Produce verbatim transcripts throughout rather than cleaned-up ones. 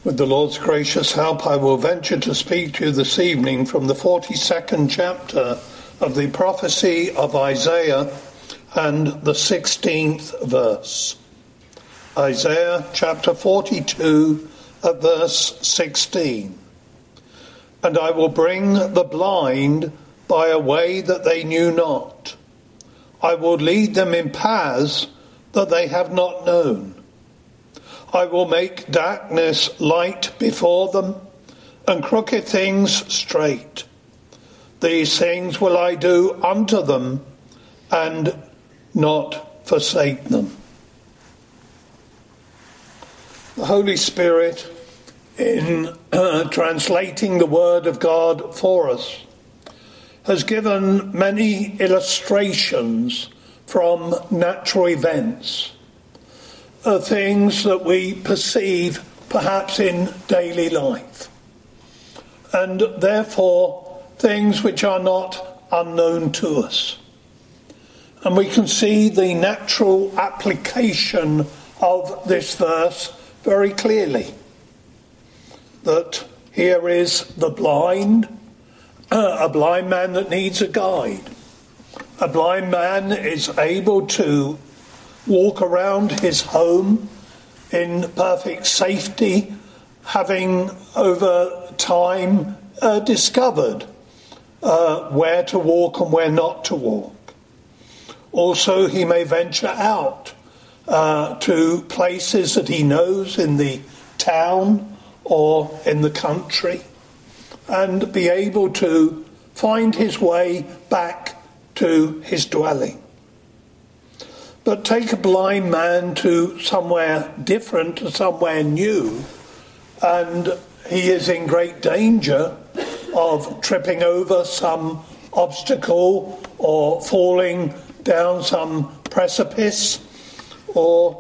With the Lord's gracious help, I will venture to speak to you this evening from the forty-second chapter of the prophecy of Isaiah and the sixteenth verse. Isaiah chapter forty-two at verse sixteen. And I will bring the blind by a way that they knew not. I will lead them in paths that they have not known. I will make darkness light before them, and crooked things straight. These things will I do unto them, and not forsake them. The Holy Spirit, in uh, translating the Word of God for us, has given many illustrations from natural events, uh, things that we perceive perhaps in daily life, and therefore things which are not unknown to us. And we can see the natural application of this verse very clearly. That here is the blind, uh, a blind man that needs a guide. A blind man is able to walk around his home in perfect safety, having over time uh, discovered uh, where to walk and where not to walk. Also, he may venture out uh, to places that he knows in the town or in the country and be able to find his way back to his dwelling. But take a blind man to somewhere different, to somewhere new, and he is in great danger of tripping over some obstacle or falling down some precipice, or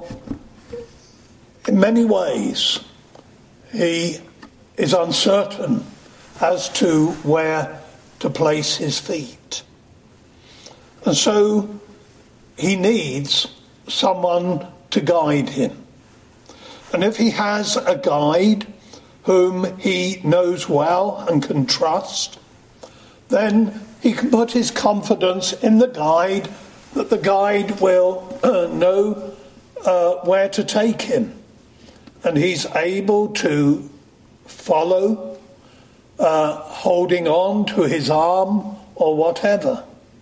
in many ways he is uncertain as to where to place his feet. And so he needs someone to guide him. And if he has a guide whom he knows well and can trust, then he can put his confidence in the guide, that the guide will uh, know uh, where to take him. And he's able to follow, uh, holding on to his arm or whatever.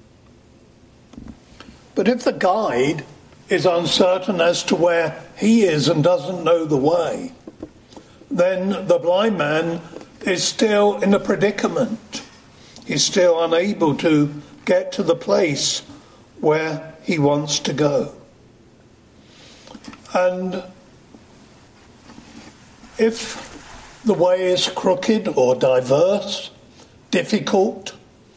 But if the guide is uncertain as to where he is and doesn't know the way, then the blind man is still in a predicament. He's still unable to get to the place where he wants to go. And if the way is crooked or diverse, difficult,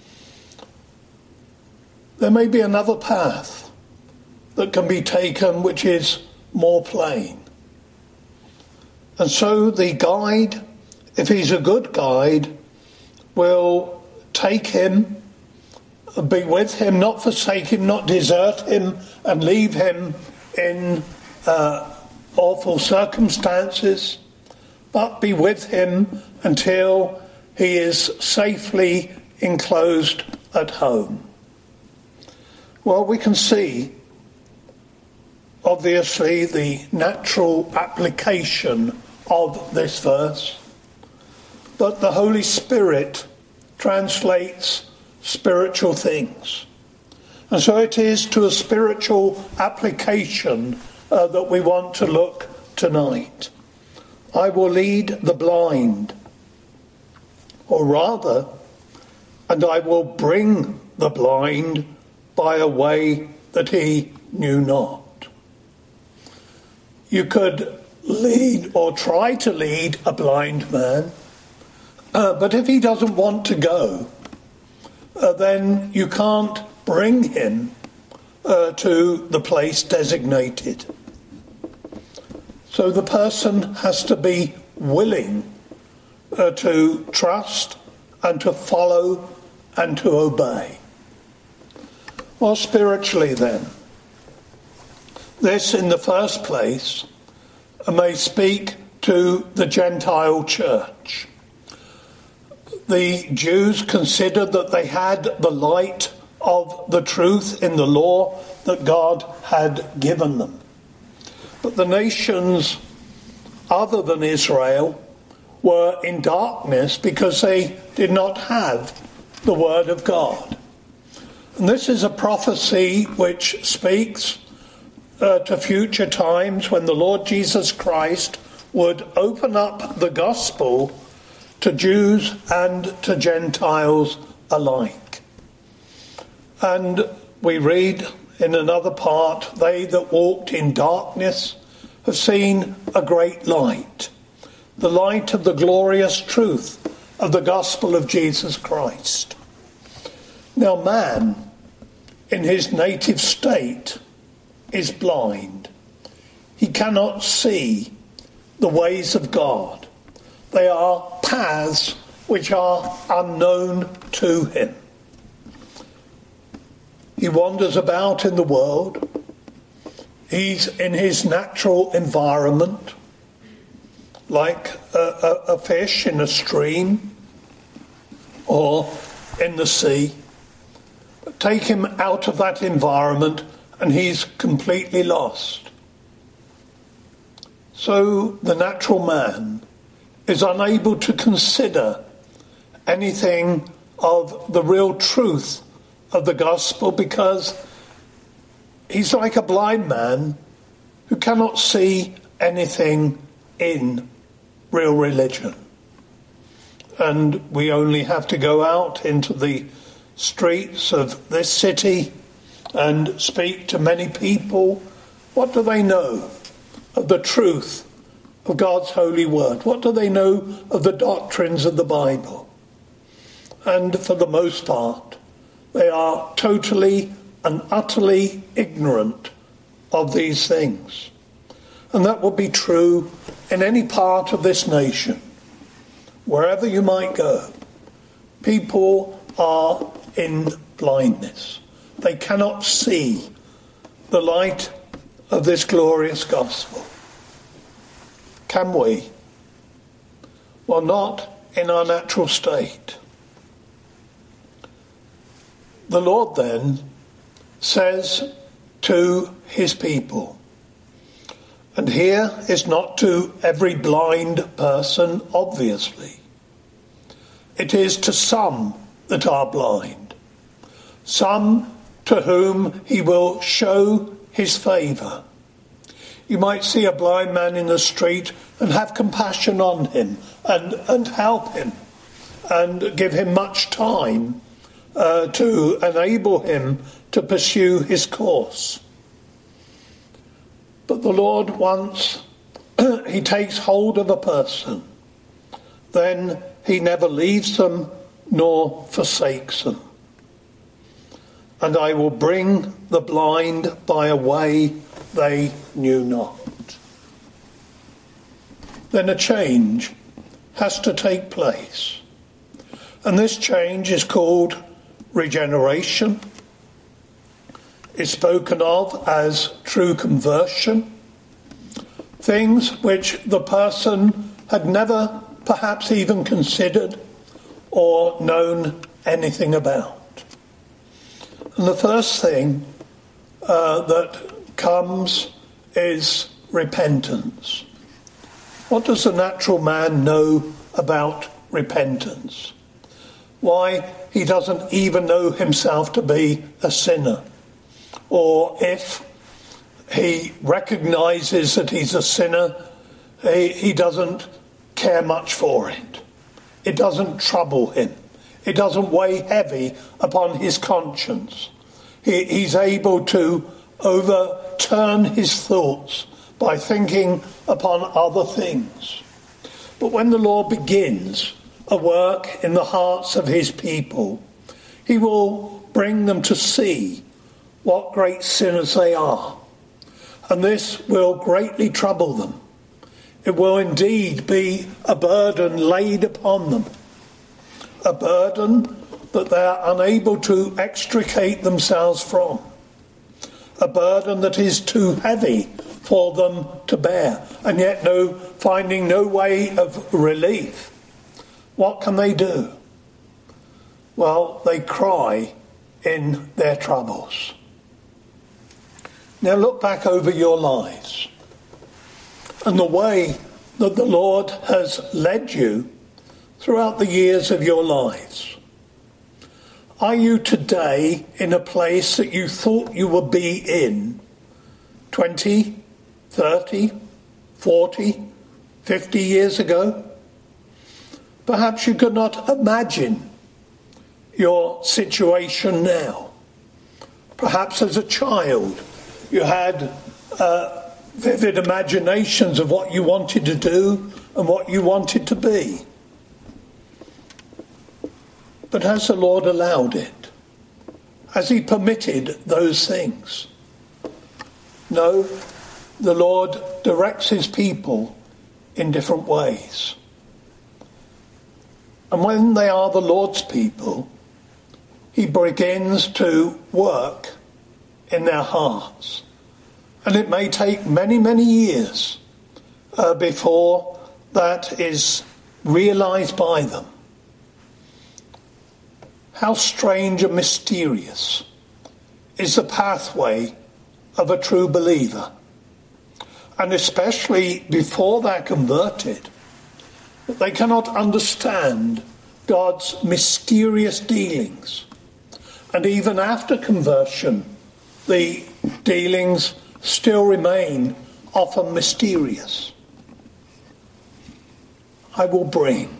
there may be another path that can be taken which is more plain. And so the guide, if he's a good guide, will take him, be with him, not forsake him, not desert him and leave him in uh, awful circumstances, but be with him until he is safely enclosed at home. Well, we can see, obviously, the natural application of this verse, but the Holy Spirit translates spiritual things. And so it is to a spiritual application uh, that we want to look tonight. I will lead the blind, or rather, and I will bring the blind by a way that he knew not. You could lead or try to lead a blind man, uh, but if he doesn't want to go, uh, then you can't bring him uh, to the place designated. So the person has to be willing uh, to trust and to follow and to obey. Well, spiritually then, this in the first place may speak to the Gentile church. The Jews considered that they had the light of the truth in the law that God had given them. But the nations other than Israel were in darkness because they did not have the word of God. And this is a prophecy which speaks uh, to future times when the Lord Jesus Christ would open up the gospel to Jews and to Gentiles alike. And we read in another part, they that walked in darkness have seen a great light, the light of the glorious truth of the gospel of Jesus Christ. Now man, in his native state, is blind. He cannot see the ways of God. They are paths which are unknown to him. He wanders about in the world. He's in his natural environment, like a, a, a fish in a stream or in the sea. But take him out of that environment and he's completely lost. So the natural man is unable to consider anything of the real truth of the gospel because he's like a blind man who cannot see anything in real religion. And we only have to go out into the streets of this city and speak to many people. What do they know of the truth of God's holy word? What do they know of the doctrines of the Bible? And for the most part, they are totally and utterly ignorant of these things. And that will be true in any part of this nation. Wherever you might go, people are in blindness. They cannot see the light of this glorious gospel. Can we? Well, not in our natural state. The Lord then says to his people, and here is not to every blind person, obviously. It is to some that are blind, some to whom he will show his favour. You might see a blind man in the street and have compassion on him and, and help him and give him much time uh, to enable him to pursue his course. But the Lord, once he takes hold of a person, then he never leaves them nor forsakes them. And I will bring the blind by a way they knew not. Then a change has to take place. And this change is called regeneration. It's spoken of as true conversion. Things which the person had never perhaps even considered or known anything about. And the first thing uh, that comes is repentance. What does the natural man know about repentance? Why, he doesn't even know himself to be a sinner. Or if he recognizes that he's a sinner, he, he doesn't care much for it. It doesn't trouble him. It doesn't weigh heavy upon his conscience. He, he's able to overturn his thoughts by thinking upon other things. But when the Lord begins a work in the hearts of his people, he will bring them to see what great sinners they are. And this will greatly trouble them. It will indeed be a burden laid upon them. A burden that they are unable to extricate themselves from. A burden that is too heavy for them to bear, and yet no finding no way of relief. What can they do? Well, they cry in their troubles. Now look back over your lives and the way that the Lord has led you throughout the years of your lives. Are you today in a place that you thought you would be in twenty, thirty, forty, fifty years ago? Perhaps you could not imagine your situation now. Perhaps as a child you had uh, vivid imaginations of what you wanted to do and what you wanted to be. But has the Lord allowed it? Has he permitted those things? No, the Lord directs his people in different ways. And when they are the Lord's people, he begins to work in their hearts. And it may take many, many years uh, before that is realized by them. How strange and mysterious is the pathway of a true believer. And especially before they're converted, they cannot understand God's mysterious dealings. And even after conversion, the dealings still remain often mysterious. I will bring.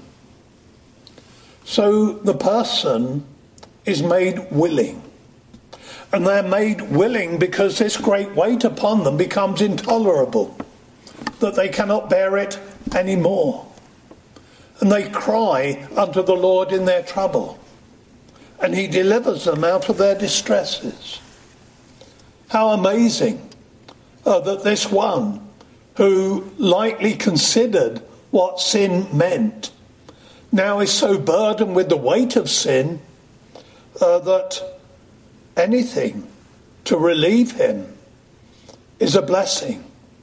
So the person is made willing. And they're made willing because this great weight upon them becomes intolerable, that they cannot bear it anymore. And they cry unto the Lord in their trouble, and he delivers them out of their distresses. How amazing uh, that this one who lightly considered what sin meant now is so burdened with the weight of sin uh, that anything to relieve him is a blessing.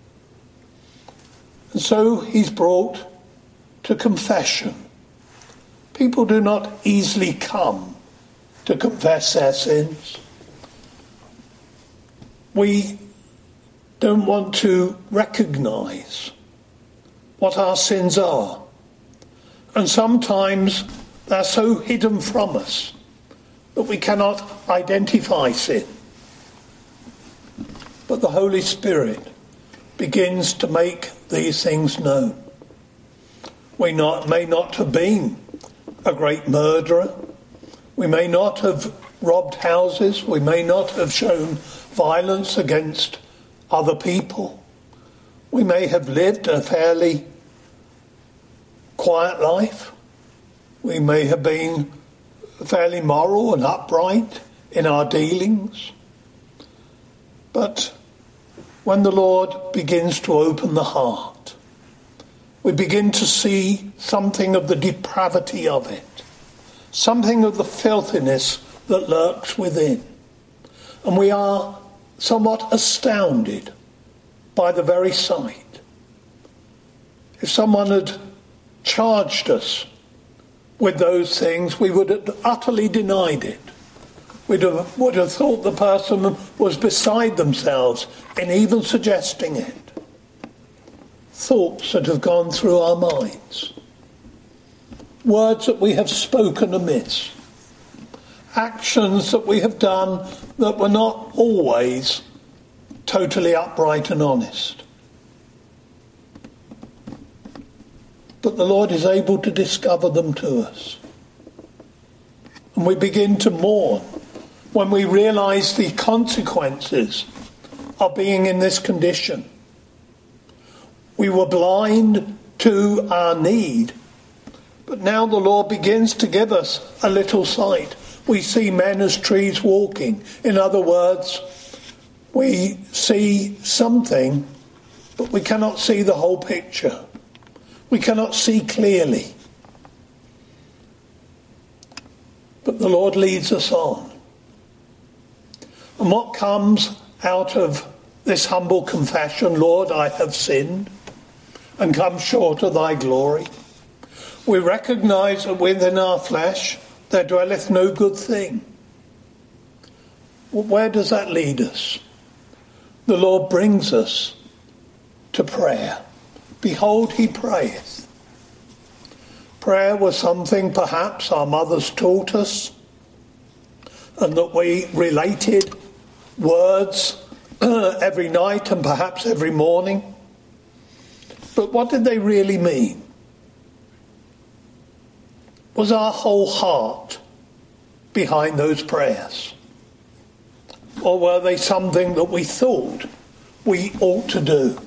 And so he's brought to confession. People do not easily come to confess their sins. We don't want to recognize what our sins are. And sometimes they're so hidden from us that we cannot identify sin. But the Holy Spirit begins to make these things known. We not, may not have been a great murderer. We may not have robbed houses. We may not have shown violence against other people. We may have lived a fairly quiet life. We may have been fairly moral and upright in our dealings. But when the Lord begins to open the heart, we begin to see something of the depravity of it, something of the filthiness that lurks within. And we are somewhat astounded by the very sight. If someone had charged us with those things, we would have utterly denied it. We would have thought the person was beside themselves in even suggesting it. Thoughts that have gone through our minds. Words that we have spoken amiss. Actions that we have done that were not always totally upright and honest. But the Lord is able to discover them to us. And we begin to mourn when we realize the consequences of being in this condition. We were blind to our need, but now the Lord begins to give us a little sight. We see men as trees walking. In other words, we see something, but we cannot see the whole picture. We cannot see clearly. But the Lord leads us on. And what comes out of this humble confession, Lord, I have sinned and come short of thy glory. We recognise that within our flesh there dwelleth no good thing. Well, where does that lead us? The Lord brings us to prayer. Behold, he prayeth. Prayer was something perhaps our mothers taught us, and that we related words every night and perhaps every morning. But what did they really mean? Was our whole heart behind those prayers? Or were they something that we thought we ought to do?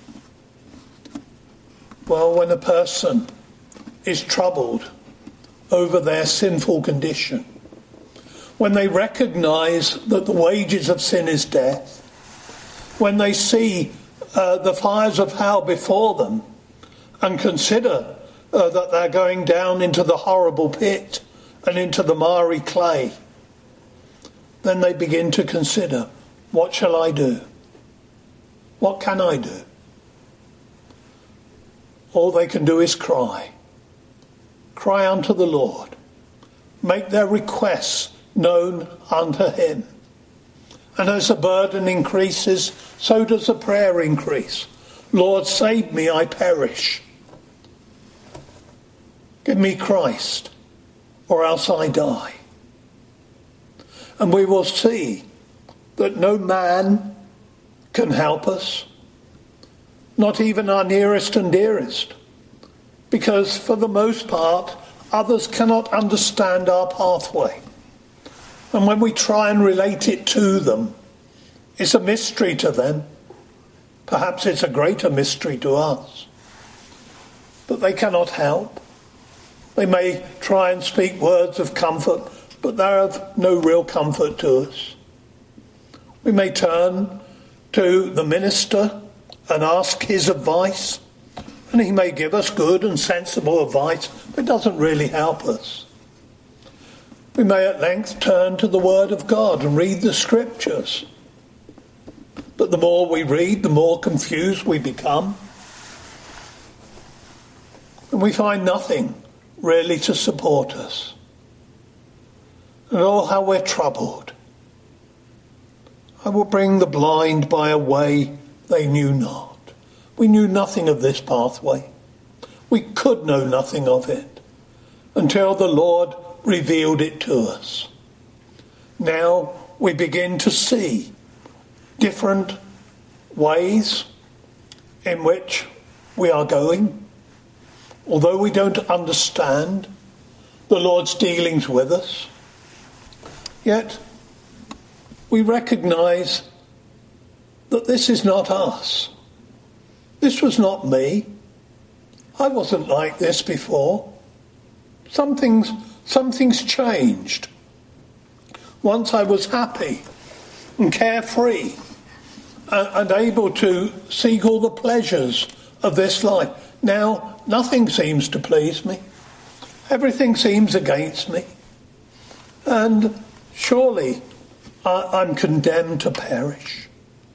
Well, when a person is troubled over their sinful condition, when they recognise that the wages of sin is death, when they see uh, the fires of hell before them and consider uh, that they're going down into the horrible pit and into the miry clay, then they begin to consider, what shall I do? What can I do? All they can do is cry. Cry unto the Lord. Make their requests known unto him. And as the burden increases, so does the prayer increase. Lord, save me, I perish. Give me Christ, or else I die. And we will see that no man can help us, not even our nearest and dearest, because for the most part, others cannot understand our pathway. And when we try and relate it to them, it's a mystery to them. Perhaps it's a greater mystery to us. But they cannot help. They may try and speak words of comfort, but they're of no real comfort to us. We may turn to the minister and ask his advice, and he may give us good and sensible advice, but it doesn't really help us. We may at length turn to the Word of God and read the Scriptures. But the more we read, the more confused we become. And we find nothing really to support us. And oh, how we're troubled. I will bring the blind by a way they knew not. We knew nothing of this pathway. We could know nothing of it until the Lord revealed it to us. Now we begin to see different ways in which we are going. Although we don't understand the Lord's dealings with us, yet we recognise that this is not us. This was not me. I wasn't like this before. Something's, something's changed. Once I was happy and carefree and, and able to seek all the pleasures of this life. Now nothing seems to please me. Everything seems against me. And surely I, I'm condemned to perish.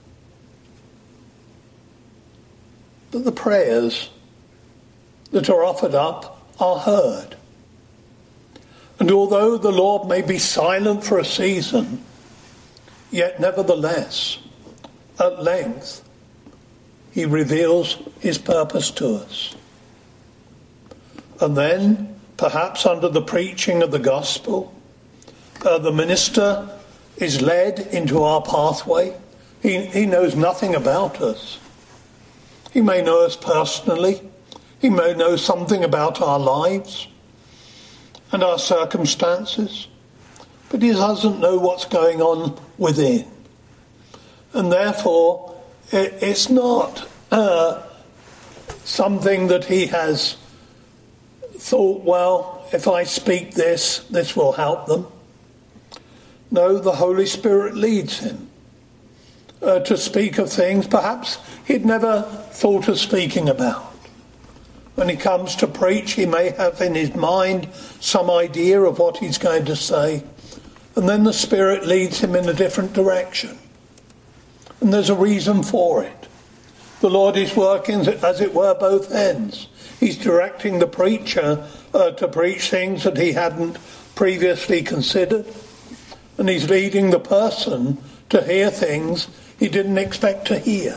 But the prayers that are offered up are heard. And although the Lord may be silent for a season, yet nevertheless, at length, he reveals his purpose to us. And then, perhaps under the preaching of the gospel, uh, the minister is led into our pathway. He, he knows nothing about us. He may know us personally. He may know something about our lives and our circumstances, but he doesn't know what's going on within. And therefore, it, it's not uh, something that he has thought, well, if I speak this, this will help them. No, the Holy Spirit leads him uh, to speak of things perhaps he'd never thought of speaking about. When he comes to preach, he may have in his mind some idea of what he's going to say, and then the Spirit leads him in a different direction. And there's a reason for it. The Lord is working, as it were, both ends. He's directing the preacher uh, to preach things that he hadn't previously considered. And he's leading the person to hear things he didn't expect to hear.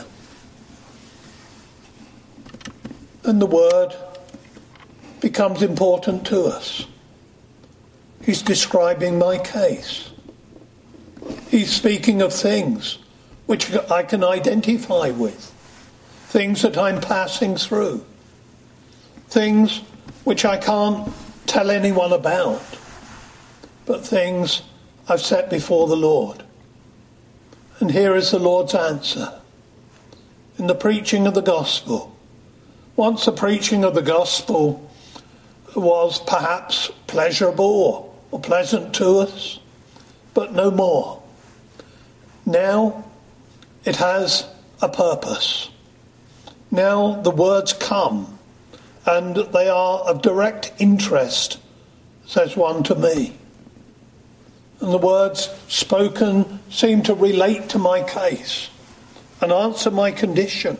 And the word becomes important to us. He's describing my case. He's speaking of things which I can identify with. Things that I'm passing through. Things which I can't tell anyone about. But things I've set before the Lord. And here is the Lord's answer. In the preaching of the gospel. Once the preaching of the gospel was perhaps pleasurable or, or pleasant to us, but no more. Now it has a purpose. Now the words come, and they are of direct interest, says one to me. And the words spoken seem to relate to my case and answer my condition.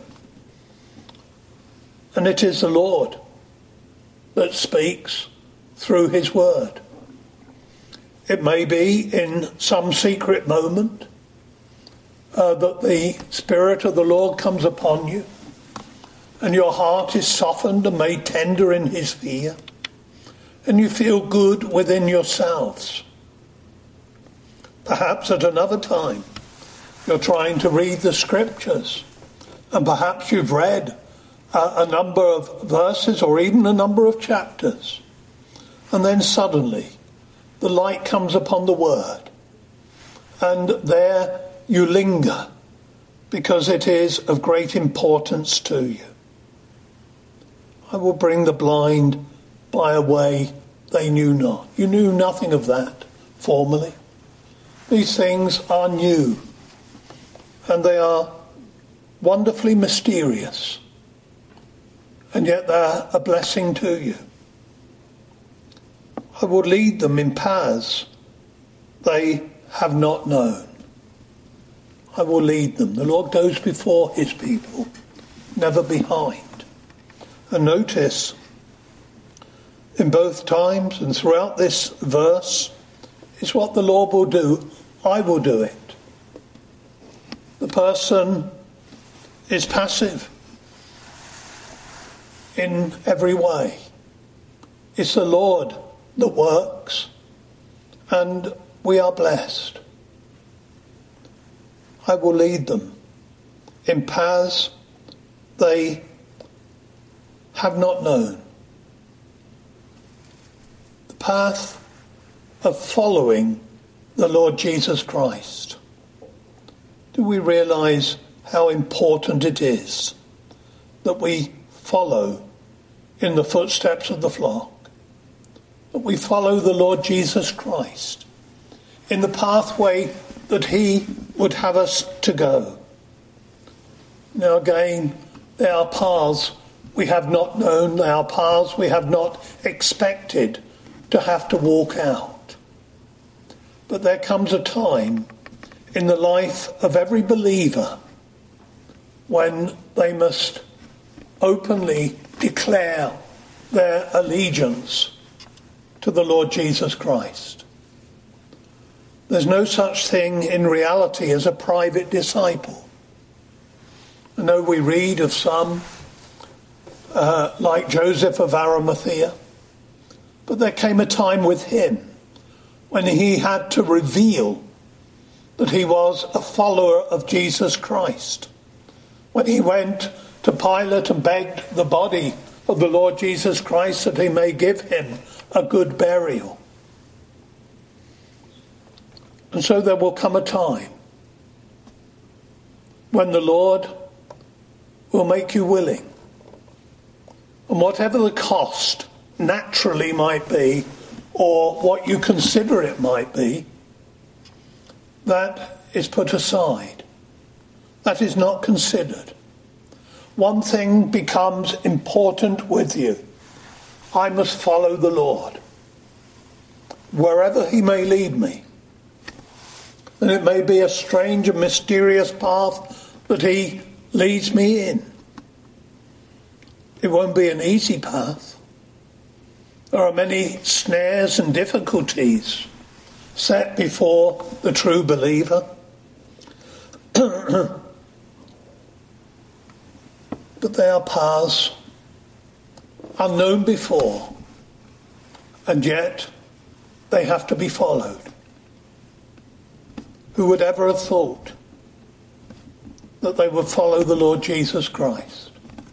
And it is the Lord that speaks through his word. It may be in some secret moment uh, that the Spirit of the Lord comes upon you and your heart is softened and made tender in his fear, and you feel good within yourselves. Perhaps at another time you're trying to read the scriptures, and perhaps you've read a, a number of verses or even a number of chapters, and then suddenly the light comes upon the word, and there you linger because it is of great importance to you. I will bring the blind by a way they knew not. You knew nothing of that formerly. These things are new, and they are wonderfully mysterious, and yet they're a blessing to you. I will lead them in paths they have not known. I will lead them. The Lord goes before his people, never behind. And notice, in both times and throughout this verse, is what the Lord will do. I will do it. The person is passive in every way. It's the Lord that works, and we are blessed. I will lead them in paths they have not known. The path of following the Lord Jesus Christ. Do we realize how important it is that we follow in the footsteps of the flock? That we follow the Lord Jesus Christ in the pathway that he would have us to go. Now again, there are paths we have not known, there are paths we have not expected to have to walk out. But there comes a time in the life of every believer when they must openly declare their allegiance to the Lord Jesus Christ. There's no such thing in reality as a private disciple. I know we read of some uh, like Joseph of Arimathea, but there came a time with him when he had to reveal that he was a follower of Jesus Christ. When he went to Pilate and begged the body of the Lord Jesus Christ that he may give him a good burial. And so there will come a time when the Lord will make you willing. And whatever the cost naturally might be, or what you consider it might be, that is put aside. That is not considered. One thing becomes important with you. I must follow the Lord, wherever he may lead me. and it may be a strange and mysterious path that he leads me in. It won't be an easy path. There are many snares and difficulties set before the true believer. But they are paths unknown before, and yet they have to be followed. Who would ever have thought that they would follow the Lord Jesus Christ?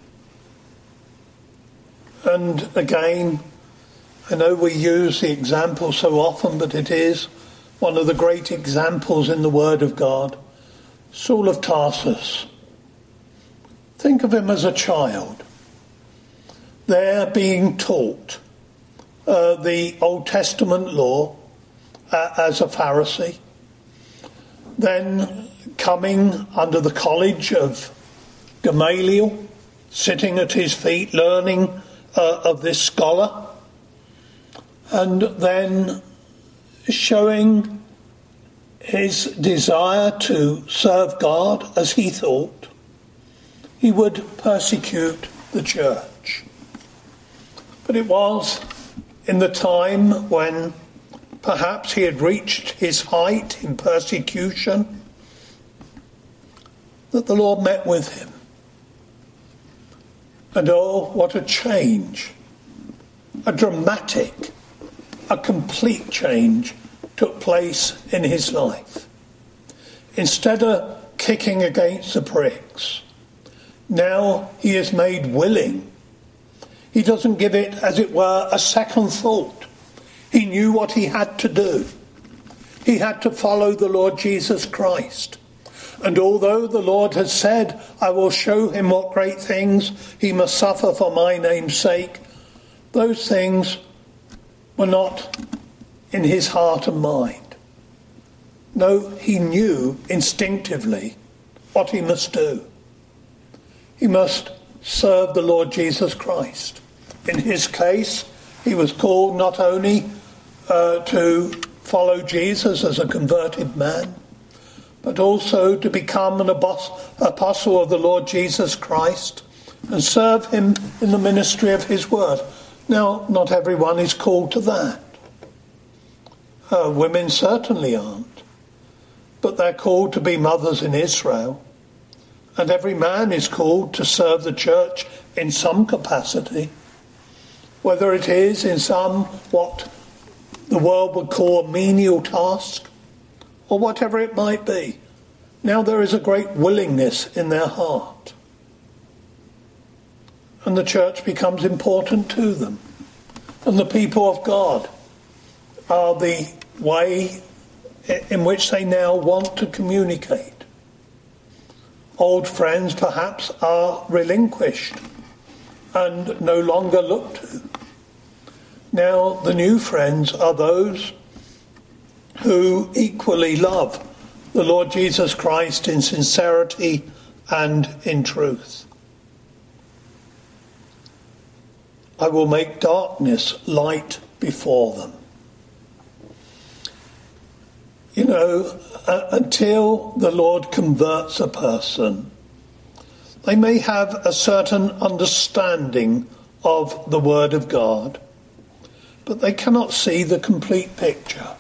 And again, I know we use the example so often, but it is one of the great examples in the Word of God. Saul of Tarsus. Think of him as a child. There being taught uh, the Old Testament law uh, as a Pharisee. Then coming under the college of Gamaliel, sitting at his feet, learning uh, of this scholar. And then showing his desire to serve God as he thought, he would persecute the church. But it was in the time when perhaps he had reached his height in persecution that the Lord met with him. And oh, what a change, a dramatic, a complete change took place in his life. Instead of kicking against the pricks, now he is made willing. He doesn't give it, as it were, a second thought. He knew what he had to do. He had to follow the Lord Jesus Christ. And although the Lord has said, I will show him what great things he must suffer for my name's sake, those things were not in his heart and mind. No, he knew instinctively what he must do. He must serve the Lord Jesus Christ. In his case, he was called not only uh, to follow Jesus as a converted man, but also to become an apostle of the Lord Jesus Christ and serve him in the ministry of his word. Now, not everyone is called to that. Uh, women certainly aren't. But they're called to be mothers in Israel. And every man is called to serve the church in some capacity. Whether it is in some, what the world would call a menial task, or whatever it might be. Now there is a great willingness in their heart. And the church becomes important to them. And the people of God are the way in which they now want to communicate. Old friends perhaps are relinquished and no longer looked to. Now the new friends are those who equally love the Lord Jesus Christ in sincerity and in truth. I will make darkness light before them. You know, uh, until the Lord converts a person, they may have a certain understanding of the Word of God, but they cannot see the complete picture.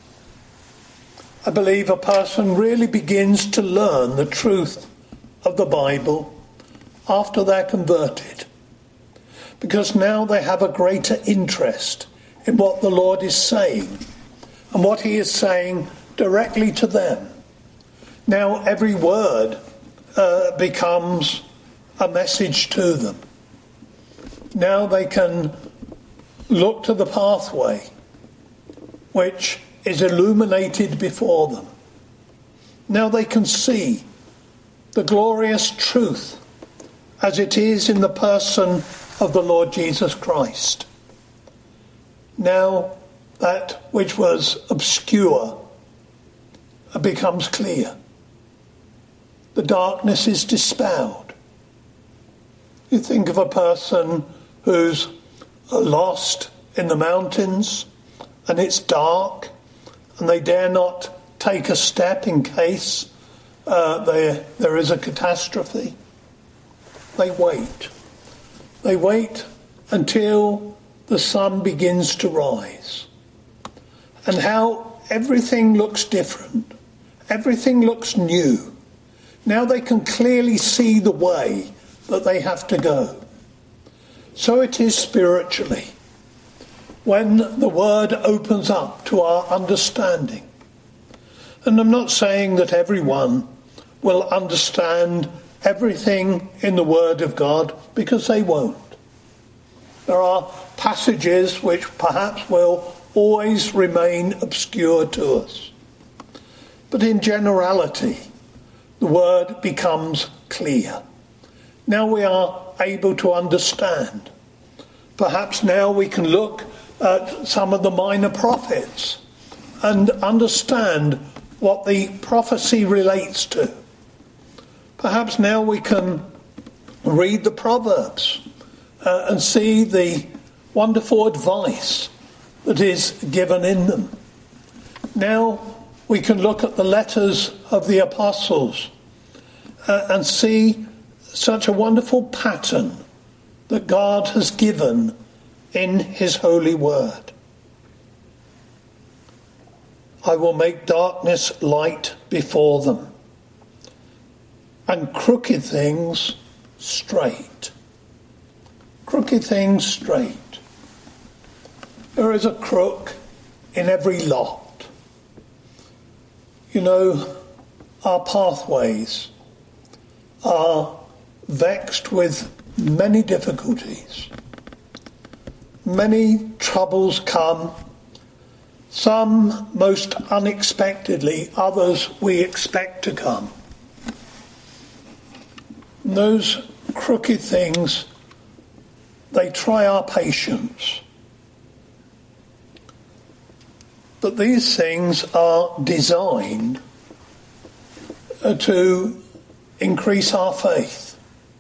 I believe a person really begins to learn the truth of the Bible after they're converted, because now they have a greater interest in what the Lord is saying and what he is saying directly to them. Now every word uh, becomes a message to them. Now they can look to the pathway which is illuminated before them. Now they can see the glorious truth as it is in the person of the Lord Jesus Christ. Now that which was obscure becomes clear. The darkness is dispelled. You think of a person who's lost in the mountains and it's dark and they dare not take a step in case uh, there, there is a catastrophe. They wait. They wait until the sun begins to rise. And how everything looks different. Everything looks new. Now they can clearly see the way that they have to go. So it is spiritually. When the word opens up to our understanding. And I'm not saying that everyone will understand everything in the word of God, because they won't. There are passages which perhaps will always remain obscure to us. But in generality, the word becomes clear. Now we are able to understand. Perhaps now we can look at some of the minor prophets and understand what the prophecy relates to. Perhaps now we can read the Proverbs uh, and see the wonderful advice that is given in them. Now we can look at the letters of the apostles uh, and see such a wonderful pattern that God has given in his holy word. I will make darkness light before them, and crooked things straight. Crooked things straight. There is a crook in every lot. You know, our pathways are vexed with many difficulties. Many troubles come, some most unexpectedly, others we expect to come. And those crooked things, they try our patience. But these things are designed to increase our faith.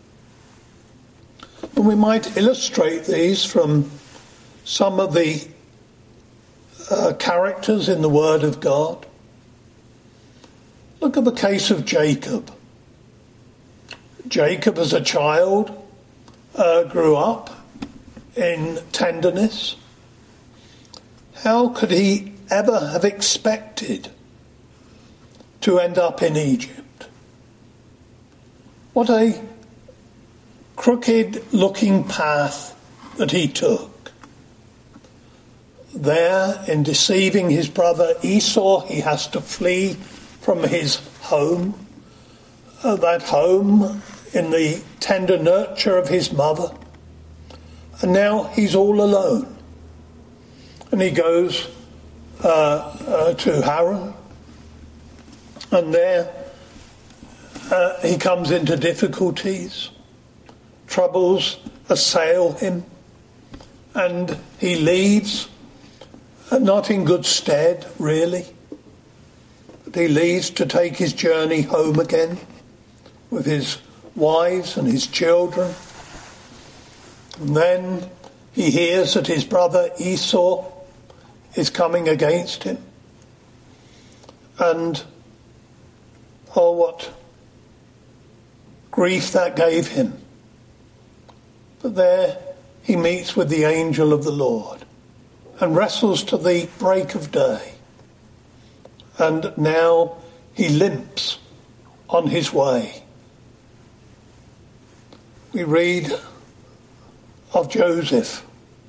And we might illustrate these from some of the uh, characters in the Word of God. Look at the case of Jacob. Jacob as a child uh, grew up in tenderness. How could he ever have expected to end up in Egypt? What a crooked looking path that he took. There, in deceiving his brother Esau, he has to flee from his home. Uh, that home in the tender nurture of his mother. And now he's all alone. And he goes uh, uh, to Haran. And there uh, he comes into difficulties. Troubles assail him. And he leaves, uh, not in good stead, really. But he leaves to take his journey home again with his wives and his children. And then he hears that his brother Esau is coming against him. And oh, what grief that gave him. But there he meets with the angel of the Lord and wrestles to the break of day. And now he limps on his way. We read of Joseph.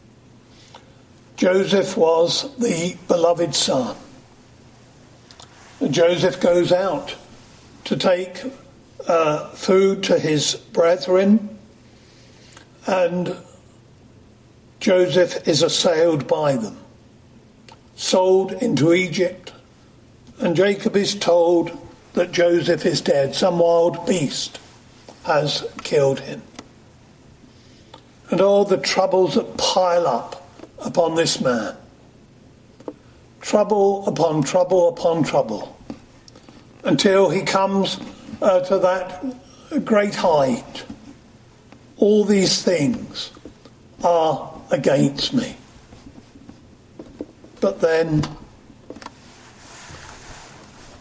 Joseph was the beloved son. And Joseph goes out to take uh, food to his brethren, and Joseph is assailed by them, sold into Egypt, and Jacob is told that Joseph is dead. Some wild beast has killed him. And all the troubles that pile up upon this man. Trouble upon trouble upon trouble. Until he comes uh, to that great height. All these things are against me. But then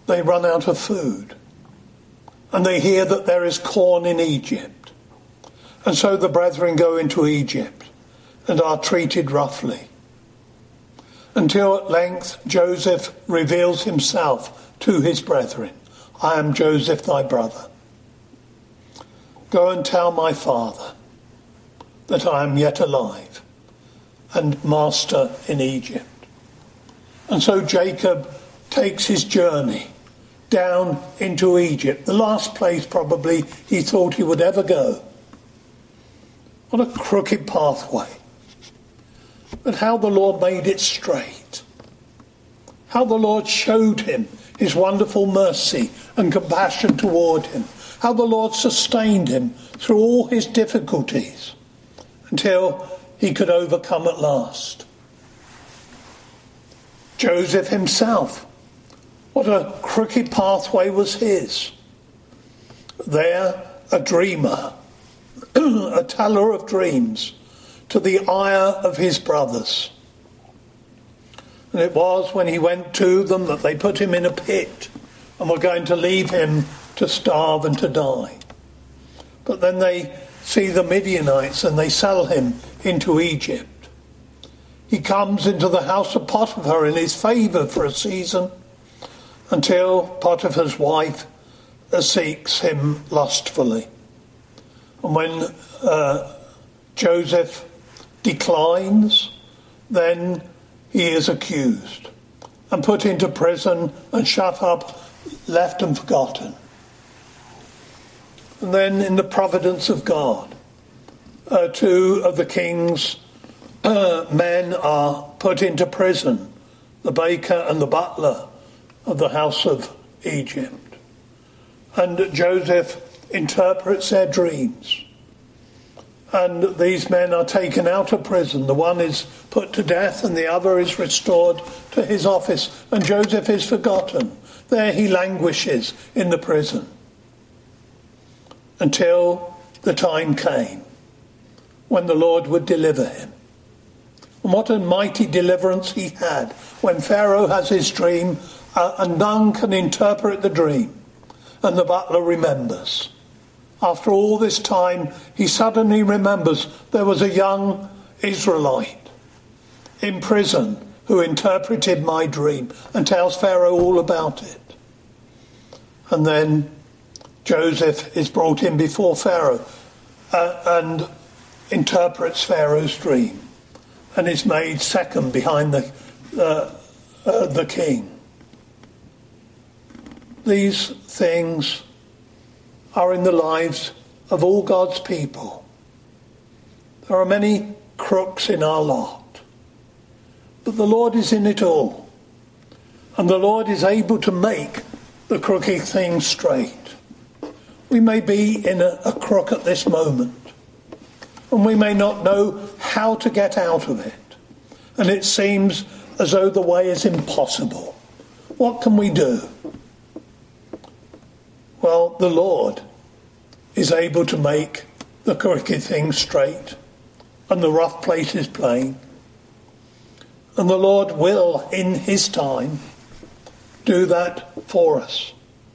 they run out of food. And they hear that there is corn in Egypt. And so the brethren go into Egypt and are treated roughly. Until at length Joseph reveals himself to his brethren. I am Joseph thy brother. Go and tell my father that I am yet alive and master in Egypt. And so Jacob takes his journey down into Egypt, the last place probably he thought he would ever go. What a crooked pathway. But how the Lord made it straight. How the Lord showed him his wonderful mercy and compassion toward him. How the Lord sustained him through all his difficulties until he could overcome at last. Joseph himself, what a crooked pathway was his. There, a dreamer, a teller of dreams, to the ire of his brothers. And it was when he went to them that they put him in a pit and were going to leave him to starve and to die. But then they see the Midianites and they sell him into Egypt. He comes into the house of Potiphar and is favoured for a season until Potiphar's wife seeks him lustfully. And when uh, Joseph declines, then he is accused and put into prison and shut up, left and forgotten. And then in the providence of God, uh, two of the king's uh, men are put into prison, the baker and the butler of the house of Egypt. And Joseph interprets their dreams. And these men are taken out of prison. The one is put to death and the other is restored to his office. And Joseph is forgotten. There he languishes in the prison until the time came when the Lord would deliver him. And what a mighty deliverance he had when Pharaoh has his dream uh, and none can interpret the dream. And the butler remembers. After all this time, he suddenly remembers there was a young Israelite in prison who interpreted my dream and tells Pharaoh all about it. And then Joseph is brought in before Pharaoh uh, and interprets Pharaoh's dream and is made second behind the, uh, uh, the king. These things are in the lives of all God's people. There are many crooks in our lot, but the Lord is in it all, and the Lord is able to make the crooked things straight. We may be in a, a crook at this moment, and we may not know how to get out of it, and it seems as though the way is impossible. What can we do? Well, the Lord is able to make the crooked things straight and the rough places plain. And the Lord will, in his time, do that for us.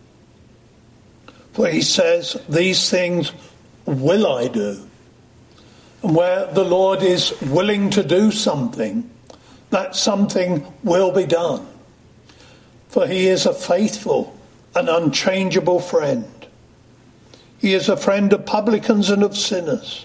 For he says, these things will I do. And where the Lord is willing to do something, that something will be done. For he is a faithful an unchangeable friend. He is a friend of publicans and of sinners.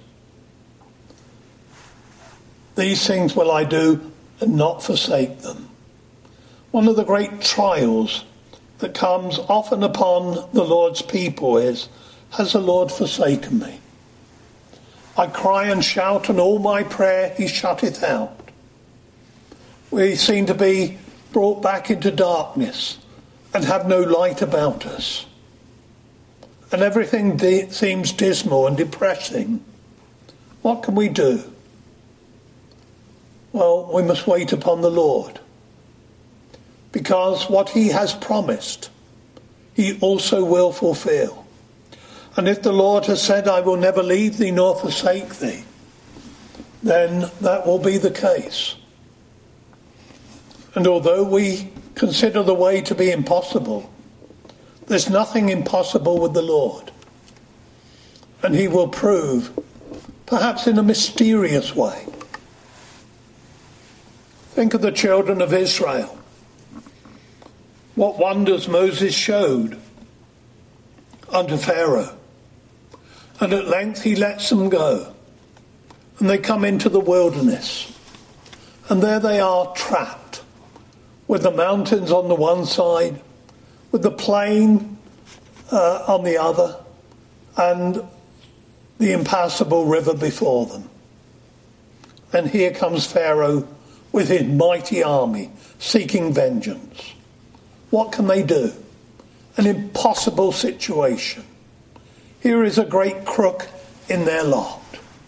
These things will I do and not forsake them. One of the great trials that comes often upon the Lord's people is, has the Lord forsaken me? I cry and shout, and all my prayer he shutteth out. We seem to be brought back into darkness and have no light about us. And everything de- seems dismal and depressing. What can we do? Well, we must wait upon the Lord. Because what he has promised, he also will fulfill. And if the Lord has said, I will never leave thee nor forsake thee, then that will be the case. And although we consider the way to be impossible, There's nothing impossible with the Lord. And he will prove, perhaps in a mysterious way. Think of the children of Israel. What wonders Moses showed unto Pharaoh. And at length he lets them go. And they come into the wilderness. And there they are trapped, with the mountains on the one side, with the plain uh, on the other, and the impassable river before them. And here comes Pharaoh with his mighty army, seeking vengeance. What can they do? An impossible situation. Here is a great crook in their lot.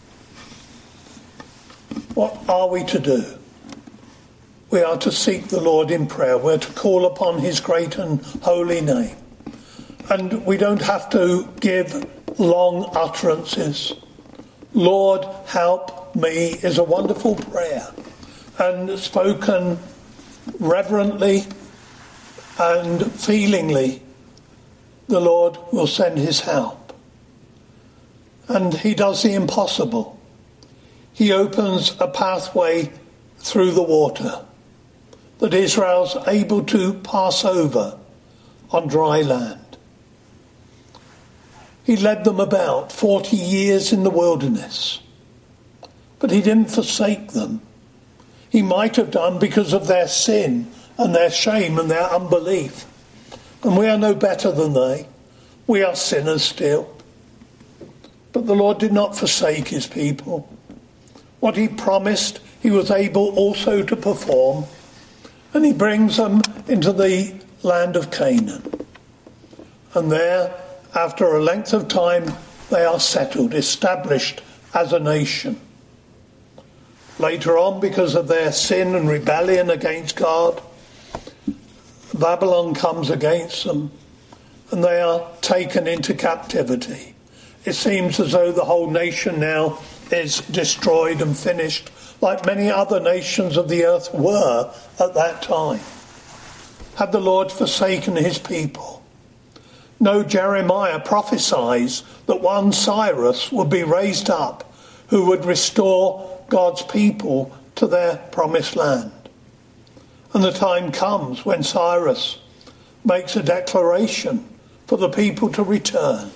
What are we to do? We are to seek the Lord in prayer. We're to call upon his great and holy name. And we don't have to give long utterances. Lord, help me is a wonderful prayer, and spoken reverently and feelingly, the Lord will send his help. And he does the impossible. He opens a pathway through the water that Israel's able to pass over on dry land. He led them about forty years in the wilderness, but he didn't forsake them. He might have done because of their sin and their shame and their unbelief. And we are no better than they. We are sinners still. But the Lord did not forsake his people. What he promised, he was able also to perform. And he brings them into the land of Canaan. And there, after a length of time, they are settled, established as a nation. Later on, because of their sin and rebellion against God, Babylon comes against them, and they are taken into captivity. It seems as though the whole nation now is destroyed and finished, like many other nations of the earth were at that time. Had the Lord forsaken his people? No, Jeremiah prophesies that one Cyrus would be raised up who would restore God's people to their promised land. And the time comes when Cyrus makes a declaration for the people to return.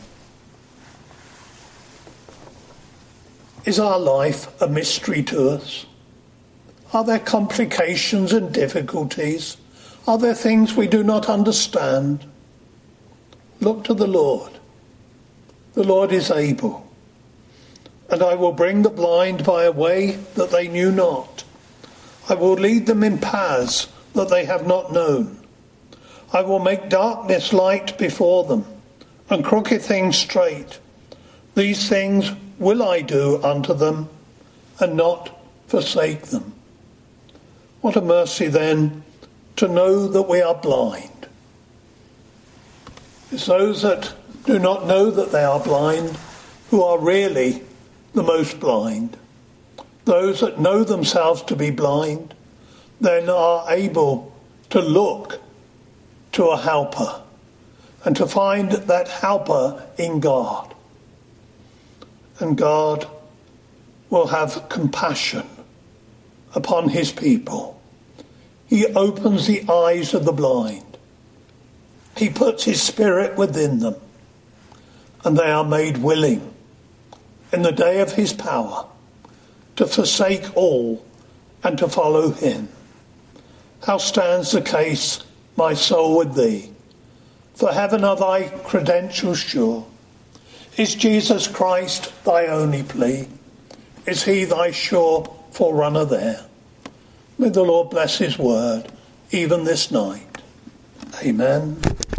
Is our life a mystery to us? Are there complications and difficulties? Are there things we do not understand? Look to the Lord. The Lord is able. And I will bring the blind by a way that they knew not. I will lead them in paths that they have not known. I will make darkness light before them, and crooked things straight. These things will I do unto them, and not forsake them. What a mercy then to know that we are blind. It's those that do not know that they are blind who are really the most blind. Those that know themselves to be blind then are able to look to a helper and to find that helper in God. And God will have compassion upon his people. He opens the eyes of the blind. He puts his spirit within them, and they are made willing in the day of his power to forsake all and to follow him. How stands the case, my soul, with thee? For heaven are thy credentials sure. Is Jesus Christ thy only plea? Is he thy sure forerunner there? May the Lord bless his word, even this night. Amen.